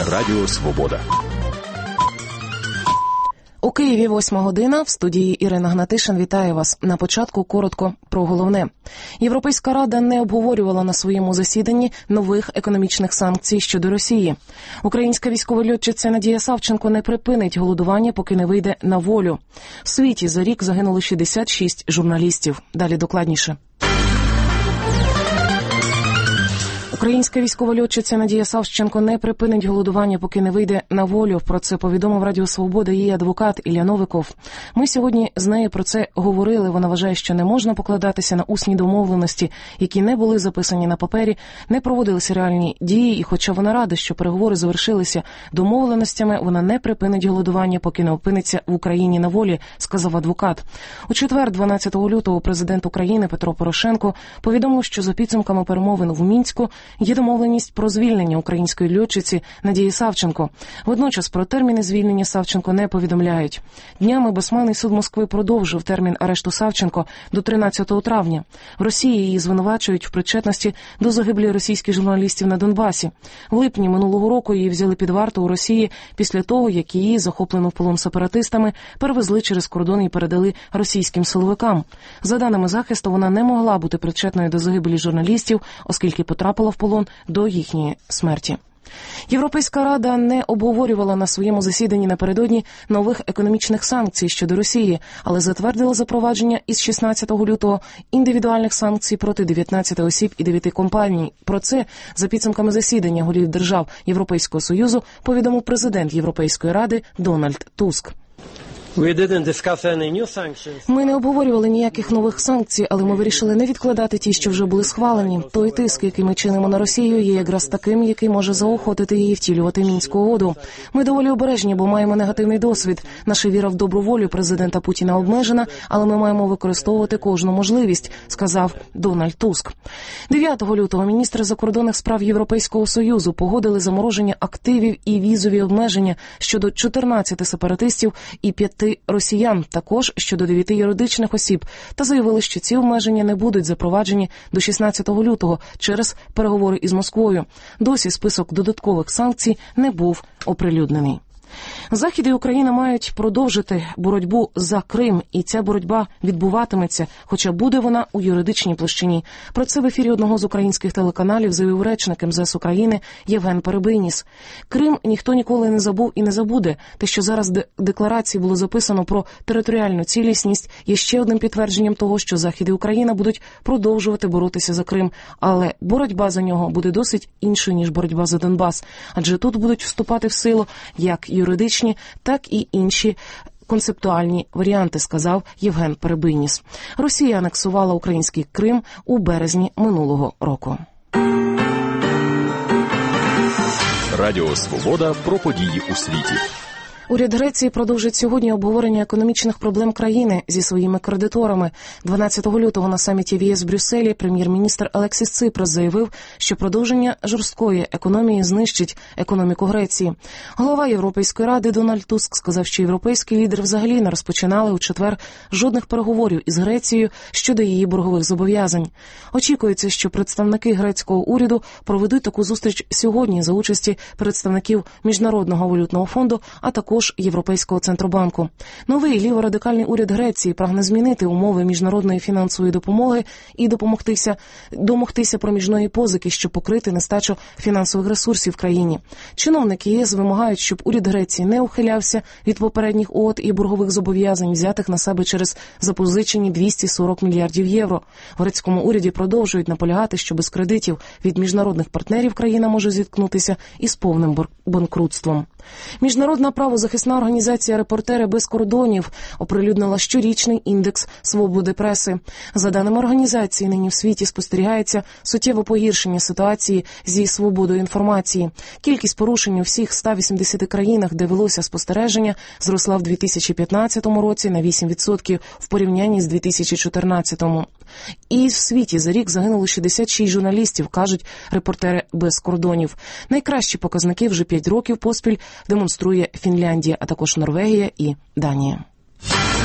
Радіо Свобода. У Києві 8 година. В студії Ірина Гнатишин. Вітаю вас. На початку коротко про головне. Європейська Рада не обговорювала на своєму засіданні нових економічних санкцій щодо Росії. Українська військова льотчиця Надія Савченко не припинить голодування, поки не вийде на волю. В світі за рік загинули 66 журналістів. Далі докладніше. Українська військова льотчиця Надія Савченко не припинить голодування, поки не вийде на волю. Про це повідомив Радіо Свобода її адвокат Ілля Новиков. Ми сьогодні з нею про це говорили. Вона вважає, що не можна покладатися на усні домовленості, які не були записані на папері, не проводилися реальні дії. І хоча вона рада, що переговори завершилися домовленостями, вона не припинить голодування, поки не опиниться в Україні на волі, сказав адвокат. У четвер, 12 лютого, президент України Петро Порошенко повідомив, що за підсумками перемовин в Мінську є домовленість про звільнення української льотчиці Надії Савченко. Водночас про терміни звільнення Савченко не повідомляють. Днями Басманний суд Москви продовжив термін арешту Савченко до 13 травня. В Росії її звинувачують в причетності до загиблі російських журналістів на Донбасі. В липні минулого року її взяли під варту у Росії після того, як її, захоплену в полон сепаратистами, перевезли через кордон і передали російським силовикам. За даними захисту, вона не могла бути причетною до загибелі журналістів, оскільки потрапила в полон до їхньої смерті. Європейська Рада не обговорювала на своєму засіданні напередодні нових економічних санкцій щодо Росії, але затвердила запровадження із 16 лютого індивідуальних санкцій проти 19 осіб і 9 компаній. Про це за підсумками засідання голів держав Європейського Союзу повідомив президент Європейської Ради Дональд Туск. Ми не обговорювали ніяких нових санкцій, але ми вирішили не відкладати ті, що вже були схвалені. Той тиск, який ми чинимо на Росію, є якраз таким, який може заохотити її втілювати Мінську угоду. Ми доволі обережні, бо маємо негативний досвід. Наша віра в добру волю президента Путіна обмежена, але ми маємо використовувати кожну можливість, сказав Дональд Туск. 9 лютого міністри закордонних справ Європейського Союзу погодили замороження активів і візові обмеження щодо 14 сепаратистів і 5 росіян, також щодо 9 юридичних осіб, та заявили, що ці обмеження не будуть запроваджені до 16 лютого через переговори із Москвою. Досі список додаткових санкцій не був оприлюднений. Захід і Україна мають продовжити боротьбу за Крим, і ця боротьба відбуватиметься, хоча буде вона у юридичній площині. Про це в ефірі одного з українських телеканалів заявив речник МЗС України Євген Перебийніс. Крим ніхто ніколи не забув і не забуде. Те, що зараз в декларації було записано про територіальну цілісність, є ще одним підтвердженням того, що Захід і Україна будуть продовжувати боротися за Крим. Але боротьба за нього буде досить іншою, ніж боротьба за Донбас. Адже тут будуть вступати в силу як юридичні, так і інші концептуальні варіанти, сказав Євген Перебийніс. Росія анексувала український Крим у березні минулого року. Радіо Свобода про події у світі. Уряд Греції продовжить сьогодні обговорення економічних проблем країни зі своїми кредиторами. 12 лютого на саміті в ЄС в Брюсселі прем'єр-міністр Алексіс Ципрас заявив, що продовження жорсткої економії знищить економіку Греції. Голова Європейської Ради Дональд Туск сказав, що європейські лідери взагалі не розпочинали у четвер жодних переговорів із Грецією щодо її боргових зобов'язань. Очікується, що представники грецького уряду проведуть таку зустріч сьогодні за участі представників Міжнародного валютного фонду, а також Європейського центробанку. Новий ліворадикальний уряд Греції прагне змінити умови міжнародної фінансової допомоги і домогтися проміжної позики, щоб покрити нестачу фінансових ресурсів в країні. Чиновники ЄС вимагають, щоб уряд Греції не ухилявся від попередніх угод і боргових зобов'язань, взятих на себе через запозичені 240 мільярдів євро. В грецькому уряді продовжують наполягати, що без кредитів від міжнародних партнерів країна може зіткнутися із повним банкрутством. Міжнародна правозахисна організація «Репортери без кордонів» оприлюднила щорічний індекс свободи преси. За даними організації, нині в світі спостерігається суттєве погіршення ситуації зі свободою інформації. Кількість порушень у всіх 180 країнах, де велося спостереження, зросла в 2015 році на 8% в порівнянні з 2014. І в світі за рік загинуло 66 журналістів, кажуть «Репортери без кордонів». Найкращі показники вже 5 років поспіль демонструє Фінляндія, а також Норвегія і Данія.